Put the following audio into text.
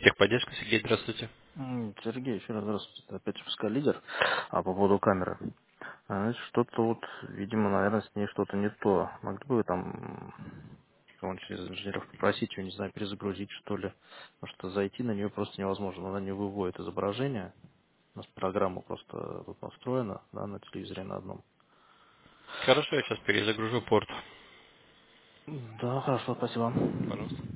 Техподдержка, Сергей, здравствуйте. Сергей, еще раз здравствуйте. Это опять пускай лидер. А по поводу камеры. Значит, что-то вот, видимо, наверное, с ней что-то не то. Могли бы вы там кого-нибудь из инженеров попросить ее, не знаю, перезагрузить, что ли. Потому что зайти на нее просто невозможно. Она не выводит изображение. У нас программа просто тут настроена, да, на телевизоре на одном. Хорошо, я сейчас перезагружу порт. Да, хорошо, спасибо. Пожалуйста.